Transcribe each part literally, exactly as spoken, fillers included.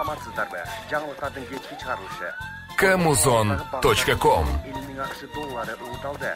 Саламатсыздарбы? Жаңылыктардын кечки чыгарылышы. камузон точка ком. элүү миң акш доллары ууталды.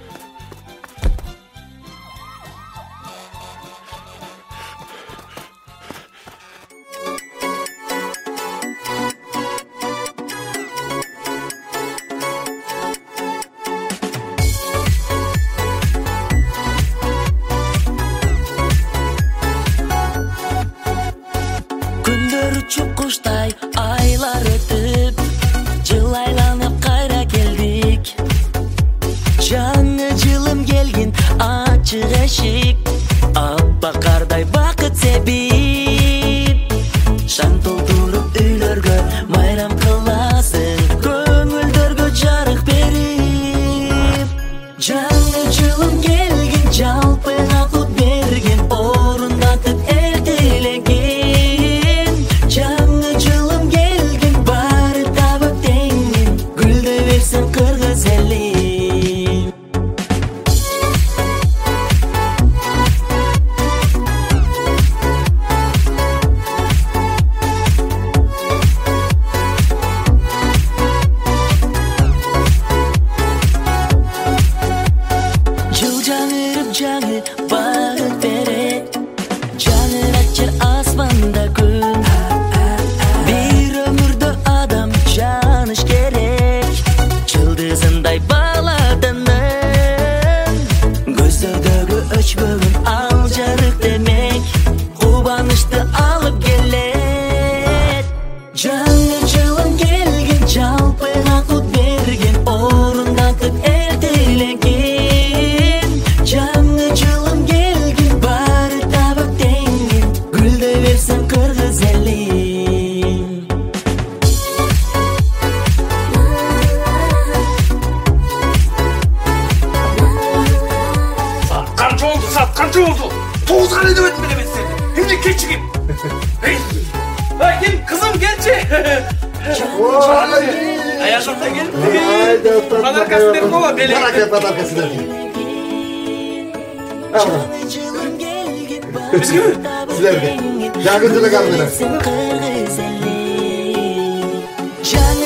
Куштай айлар өтүп, жыл айланып кайра келдик. Жаңы жылым келгин, ачык эшик, аппак кардай бакыт себип. Шаң толтуруп үйлөргө майрам кыласың, көңүлдөргө жарык берип. Жаңы жылым келгин, жалпыңа кут берген, орундатып эл тилекин. Жаңы багыт берет, жаңы ачыр асманда күн. Бир өмүрдө адам жаныш керек, жылдызындай баладының. Көздөрдөгү өчпөгөн ал жарык демек, кубанычты алып келет. Жаңы жылым келген, жалпыга кут берген, орундатып эл тилекин. Жаңы жылым келгин, бары табып теңин, гүлдө берсең кыргыз элин. Канча болду саат, канча болду? Тогузга эле деп этим эле мен сени. Эмне кечигим? Эй, кел, кызым келчи. Аягым да келди. Подаркасын берип кой, белек. Барака подаркасын берип. Sizlerge. Жаңы жылы қалдыңыз.